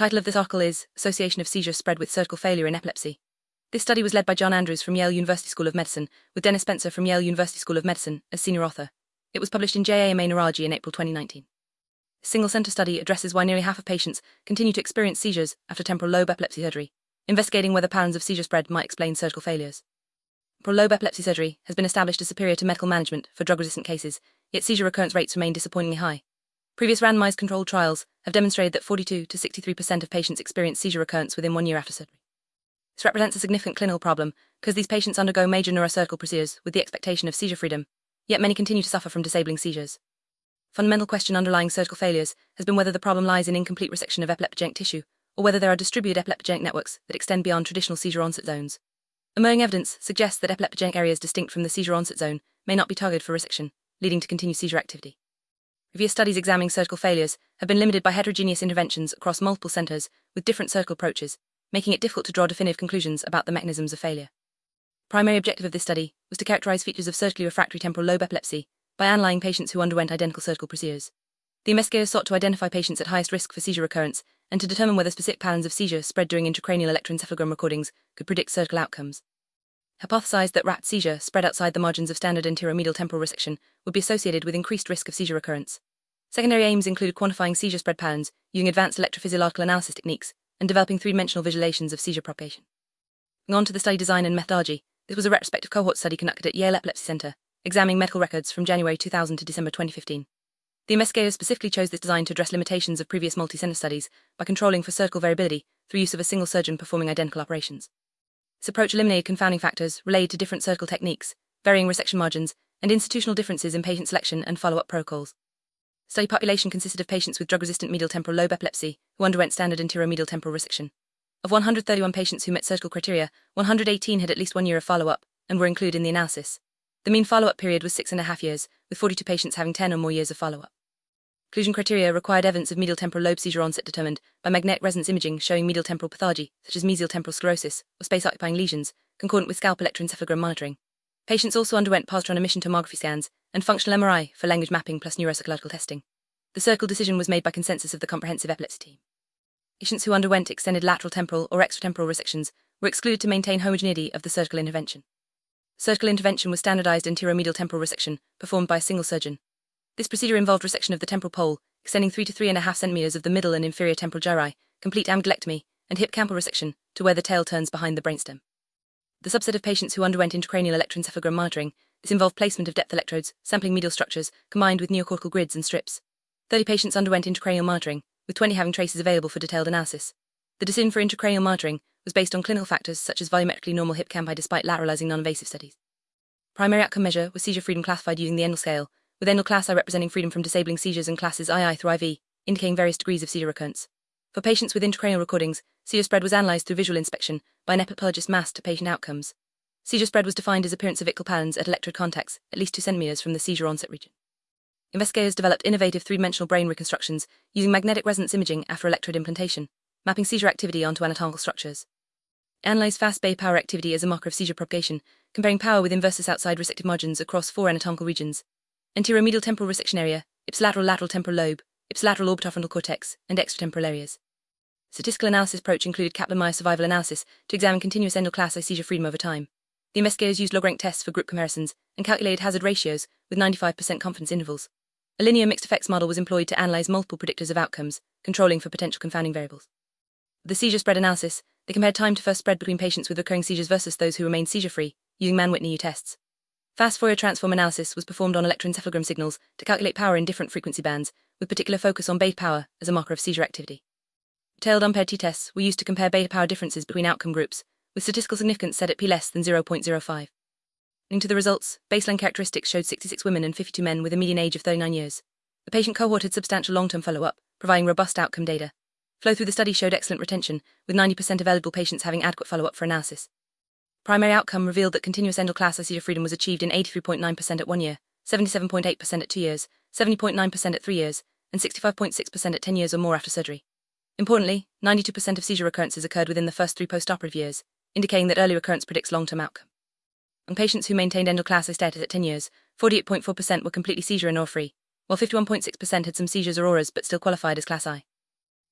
Title of this article is Association of Seizure Spread with Surgical Failure in Epilepsy. This study was led by John Andrews from Yale University School of Medicine, with Dennis Spencer from Yale University School of Medicine as senior author. It was published in JAMA Neurology in April 2019. A single-center study addresses why nearly half of patients continue to experience seizures after temporal lobe epilepsy surgery, investigating whether patterns of seizure spread might explain surgical failures. Temporal lobe epilepsy surgery has been established as superior to medical management for drug-resistant cases, yet seizure recurrence rates remain disappointingly high. Previous randomized controlled trials have demonstrated that 42 to 63% of patients experience seizure recurrence within 1 year after surgery. This represents a significant clinical problem because these patients undergo major neurosurgical procedures with the expectation of seizure freedom, yet many continue to suffer from disabling seizures. Fundamental question underlying surgical failures has been whether the problem lies in incomplete resection of epileptogenic tissue, or whether there are distributed epileptogenic networks that extend beyond traditional seizure onset zones. Emerging evidence suggests that epileptogenic areas distinct from the seizure onset zone may not be targeted for resection, leading to continued seizure activity. Previous studies examining surgical failures have been limited by heterogeneous interventions across multiple centers with different surgical approaches, making it difficult to draw definitive conclusions about the mechanisms of failure. The primary objective of this study was to characterize features of surgically refractory temporal lobe epilepsy by analyzing patients who underwent identical surgical procedures. The investigators sought to identify patients at highest risk for seizure recurrence and to determine whether specific patterns of seizure spread during intracranial electroencephalogram recordings could predict surgical outcomes. Hypothesized that rapid seizure spread outside the margins of standard anteromedial temporal resection would be associated with increased risk of seizure recurrence. Secondary aims included quantifying seizure spread patterns using advanced electrophysiological analysis techniques and developing three-dimensional visualizations of seizure propagation. Moving on to the study design and methodology, this was a retrospective cohort study conducted at Yale Epilepsy Center, examining medical records from January 2000 to December 2015. The investigators specifically chose this design to address limitations of previous multi-center studies by controlling for surgical variability through use of a single surgeon performing identical operations. This approach eliminated confounding factors related to different surgical techniques, varying resection margins, and institutional differences in patient selection and follow-up protocols. Study population consisted of patients with drug-resistant medial temporal lobe epilepsy who underwent standard anteromedial temporal resection. Of 131 patients who met surgical criteria, 118 had at least 1 year of follow-up and were included in the analysis. The mean follow-up period was 6.5 years, with 42 patients having 10 or more years of follow-up. Inclusion criteria required evidence of medial temporal lobe seizure onset determined by magnetic resonance imaging showing medial temporal pathology, such as mesial temporal sclerosis or space-occupying lesions, concordant with scalp electroencephalogram monitoring. Patients also underwent positron emission tomography scans and functional MRI for language mapping plus neuropsychological testing. The surgical decision was made by consensus of the comprehensive epilepsy team. Patients who underwent extended lateral temporal or extratemporal resections were excluded to maintain homogeneity of the surgical intervention. Surgical intervention was standardized anteromedial temporal resection performed by a single surgeon. This procedure involved resection of the temporal pole, extending 3 to 3.5 centimeters of the middle and inferior temporal gyri, complete amygdalectomy, and hippocampal resection to where the tail turns behind the brainstem. The subset of patients who underwent intracranial electroencephalogram monitoring, this involved placement of depth electrodes, sampling medial structures, combined with neocortical grids and strips. 30 patients underwent intracranial monitoring, with 20 having traces available for detailed analysis. The decision for intracranial monitoring was based on clinical factors such as volumetrically normal hippocampi despite lateralizing non-invasive studies. Primary outcome measure was seizure freedom classified using the Endel scale, with Endel class I representing freedom from disabling seizures and classes II through IV, indicating various degrees of seizure recurrence. For patients with intracranial recordings, seizure spread was analyzed through visual inspection by an epileptologist masked to patient outcomes. Seizure spread was defined as appearance of ictal patterns at electrode contacts at least 2 centimeters from the seizure onset region. Investigators developed innovative three-dimensional brain reconstructions using magnetic resonance imaging after electrode implantation, mapping seizure activity onto anatomical structures. Analyzed fast Bay power activity as a marker of seizure propagation, comparing power with inversus outside resected margins across 4 anatomical regions: anteromedial temporal resection area, ipsilateral lateral temporal lobe, ipsilateral orbitofrontal cortex, and extratemporal areas. Statistical analysis approach included Kaplan-Meier survival analysis to examine continuous Endel class I seizure freedom over time. The investigators used log-rank tests for group comparisons and calculated hazard ratios with 95% confidence intervals. A linear mixed effects model was employed to analyze multiple predictors of outcomes, controlling for potential confounding variables. For the seizure spread analysis, they compared time to first spread between patients with recurring seizures versus those who remained seizure-free, using Mann-Whitney U tests. Fast Fourier transform analysis was performed on electroencephalogram signals to calculate power in different frequency bands, with particular focus on beta power as a marker of seizure activity. Detailed unpaired t-tests were used to compare beta power differences between outcome groups, with statistical significance set at p less than 0.05. Into the results, baseline characteristics showed 66 women and 52 men with a median age of 39 years. The patient cohort had substantial long-term follow-up, providing robust outcome data. Flow through the study showed excellent retention, with 90% of eligible patients having adequate follow-up for analysis. Primary outcome revealed that continuous Endel class I seizure freedom was achieved in 83.9% at 1 year, 77.8% at 2 years, 70.9% at 3 years, and 65.6% at 10 years or more after surgery. Importantly, 92% of seizure recurrences occurred within the first 3 postoperative years, indicating that early recurrence predicts long-term outcome. On patients who maintained Endel class I status at 10 years, 48.4% were completely seizure and or free, while 51.6% had some seizures or auras but still qualified as class I.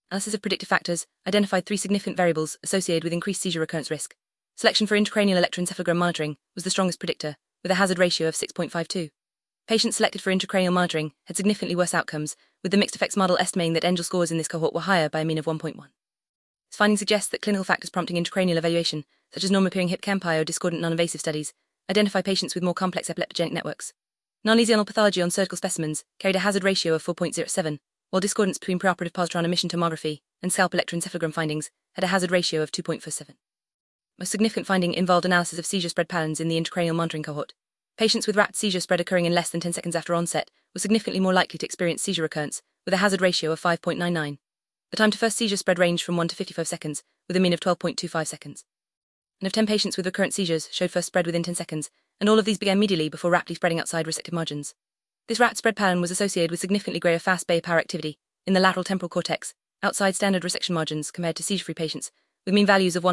Analysis of predictive factors identified 3 significant variables associated with increased seizure recurrence risk. Selection for intracranial electroencephalogram monitoring was the strongest predictor, with a hazard ratio of 6.52. Patients selected for intracranial monitoring had significantly worse outcomes, with the mixed effects model estimating that Engel scores in this cohort were higher by a mean of 1.1. This finding suggests that clinical factors prompting intracranial evaluation, such as norm-appearing hippocampi or discordant non-invasive studies, identify patients with more complex epileptogenic networks. Non-lesional pathology on surgical specimens carried a hazard ratio of 4.07, while discordance between preoperative positron emission tomography and scalp electroencephalogram findings had a hazard ratio of 2.47. Most significant finding involved analysis of seizure spread patterns in the intracranial monitoring cohort. Patients with rapid seizure spread occurring in less than 10 seconds after onset were significantly more likely to experience seizure recurrence, with a hazard ratio of 5.99. The time to first seizure spread ranged from 1 to 55 seconds, with a mean of 12.25 seconds. And of 10 patients with recurrent seizures showed first spread within 10 seconds, and all of these began immediately before rapidly spreading outside receptive margins. This rapid spread pattern was associated with significantly greater fast Bayer power activity in the lateral temporal cortex, outside standard resection margins compared to seizure-free patients, with mean values of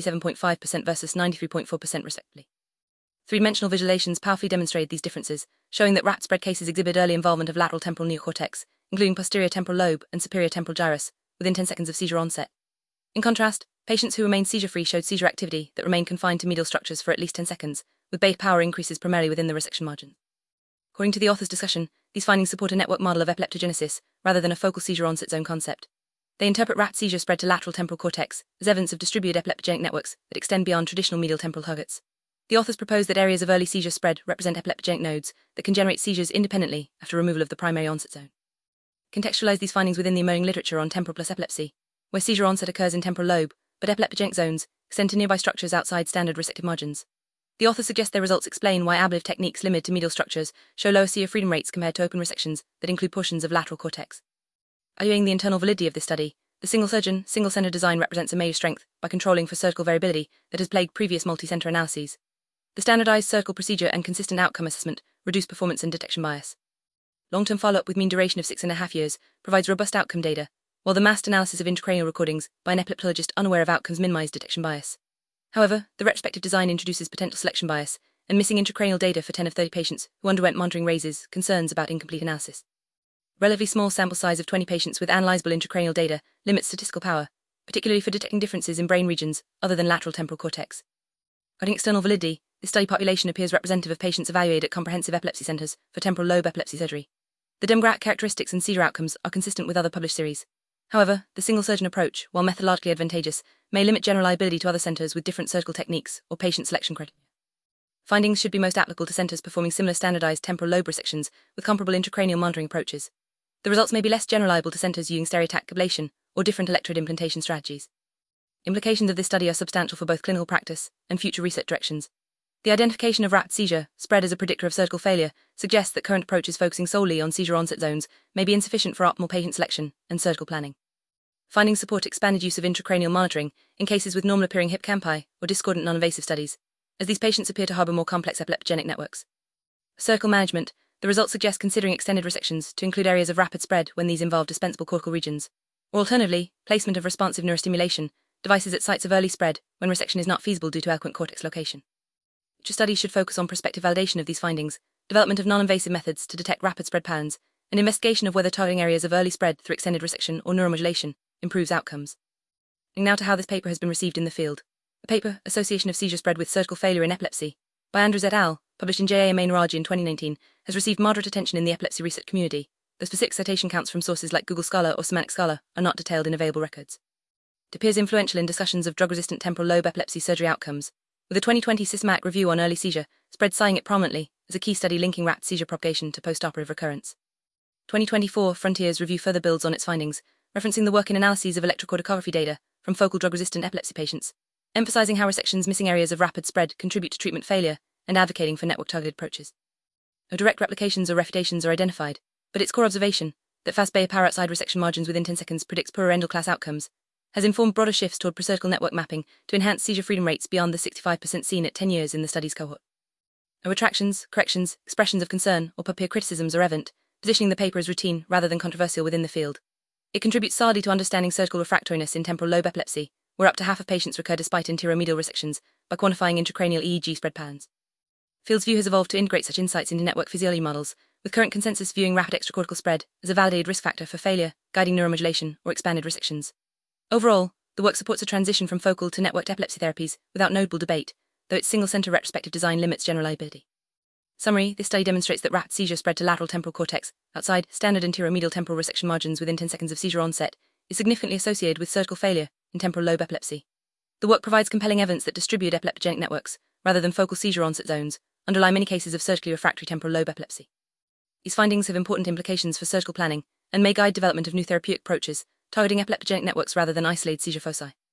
137.5% versus 93.4% respectively. Three-dimensional visualizations powerfully demonstrated these differences, showing that rapid spread cases exhibit early involvement of lateral temporal neocortex, including posterior temporal lobe and superior temporal gyrus, within 10 seconds of seizure onset. In contrast, patients who remained seizure-free showed seizure activity that remained confined to medial structures for at least 10 seconds, with Bayer power increases primarily within the resection margin. According to the author's discussion, these findings support a network model of epileptogenesis rather than a focal seizure onset zone concept. They interpret rapid seizure spread to lateral temporal cortex as evidence of distributed epileptogenic networks that extend beyond traditional medial temporal targets. The authors propose that areas of early seizure spread represent epileptogenic nodes that can generate seizures independently after removal of the primary onset zone. Contextualize these findings within the emerging literature on temporal plus epilepsy, where seizure onset occurs in temporal lobe, but epileptogenic zones extend to nearby structures outside standard receptive margins. The authors suggest their results explain why ablative techniques limited to medial structures show lower seizure freedom rates compared to open resections that include portions of lateral cortex. Arguing the internal validity of this study, the single-surgeon, single-center design represents a major strength by controlling for surgical variability that has plagued previous multi-center analyses. The standardized surgical procedure and consistent outcome assessment reduce performance and detection bias. Long-term follow-up with mean duration of 6.5 years provides robust outcome data, while the massed analysis of intracranial recordings by an epileptologist unaware of outcomes minimized detection bias. However, the retrospective design introduces potential selection bias, and missing intracranial data for 10 of 30 patients who underwent monitoring raises concerns about incomplete analysis. Relatively small sample size of 20 patients with analyzable intracranial data limits statistical power, particularly for detecting differences in brain regions other than lateral temporal cortex. Regarding external validity, this study population appears representative of patients evaluated at comprehensive epilepsy centers for temporal lobe epilepsy surgery. The demographic characteristics and seizure outcomes are consistent with other published series. However, the single-surgeon approach, while methodologically advantageous, may limit generalizability to other centers with different surgical techniques or patient selection criteria. Findings should be most applicable to centers performing similar standardized temporal lobe resections with comparable intracranial monitoring approaches. The results may be less generalizable to centers using stereotactic ablation or different electrode implantation strategies. Implications of this study are substantial for both clinical practice and future research directions. The identification of rapid seizure spread as a predictor of surgical failure suggests that current approaches focusing solely on seizure onset zones may be insufficient for optimal patient selection and surgical planning. Findings support expanded use of intracranial monitoring in cases with normal-appearing hippocampi or discordant non-invasive studies, as these patients appear to harbor more complex epileptogenic networks. For surgical management, the results suggest considering extended resections to include areas of rapid spread when these involve dispensable cortical regions, or alternatively, placement of responsive neurostimulation devices at sites of early spread when resection is not feasible due to eloquent cortex location. Future studies should focus on prospective validation of these findings, development of non-invasive methods to detect rapid spread patterns, and investigation of whether targeting areas of early spread through extended resection or neuromodulation improves outcomes. And now to how this paper has been received in the field. The paper, Association of Seizure Spread with Surgical Failure in Epilepsy, by Andrews et al., published in JAMA Neurology in 2019, has received moderate attention in the epilepsy research community. The specific citation counts from sources like Google Scholar or Semantic Scholar are not detailed in available records. It appears influential in discussions of drug-resistant temporal lobe epilepsy surgery outcomes, with a 2020 systematic review on early seizure spread citing it prominently as a key study linking rapid seizure propagation to postoperative recurrence. 2024 Frontiers review further builds on its findings, referencing the work in analyses of electrocorticography data from focal drug-resistant epilepsy patients, emphasizing how resections missing areas of rapid spread contribute to treatment failure and advocating for network-targeted approaches. No direct replications or refutations are identified, but its core observation, that fast Bayer power outside resection margins within 10 seconds predicts poorer end-class outcomes, has informed broader shifts toward presurgical network mapping to enhance seizure freedom rates beyond the 65% seen at 10 years in the study's cohort. No retractions, corrections, expressions of concern, or peer criticisms are evident, positioning the paper as routine rather than controversial within the field. It contributes solidly to understanding surgical refractoriness in temporal lobe epilepsy, where up to half of patients recur despite anteromedial resections, by quantifying intracranial EEG spread patterns. Field's view has evolved to integrate such insights into network physiology models, with current consensus viewing rapid extracortical spread as a validated risk factor for failure, guiding neuromodulation, or expanded resections. Overall, the work supports a transition from focal to networked epilepsy therapies without notable debate, though its single-center retrospective design limits generalizability. Summary: this study demonstrates that rapid seizure spread to lateral temporal cortex, outside standard anterior-medial temporal resection margins within 10 seconds of seizure onset, is significantly associated with surgical failure in temporal lobe epilepsy. The work provides compelling evidence that distributed epileptogenic networks, rather than focal seizure onset zones, underlie many cases of surgically refractory temporal lobe epilepsy. These findings have important implications for surgical planning and may guide development of new therapeutic approaches, targeting epileptogenic networks rather than isolated seizure foci.